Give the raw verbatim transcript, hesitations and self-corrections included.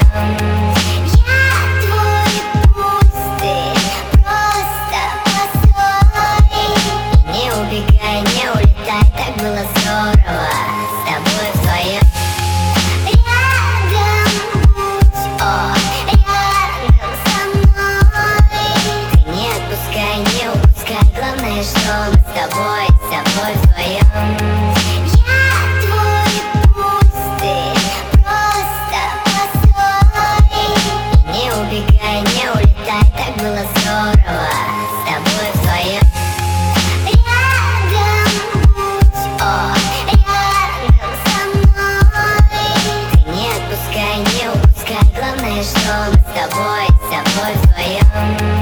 Я твой пусть, ты просто постой. И не убегай, не улетай, так было здорово с тобой вдвоем. Рядом будь, о, рядом со мной. Ты не отпускай, не упускай, главное, что мы с тобой, с тобой вдвоем. Было здорово с тобой вдвоем. Рядом будь, о, рядом со мной. Ты не отпускай, не упускай, главное, что мы с тобой, с тобой вдвоем.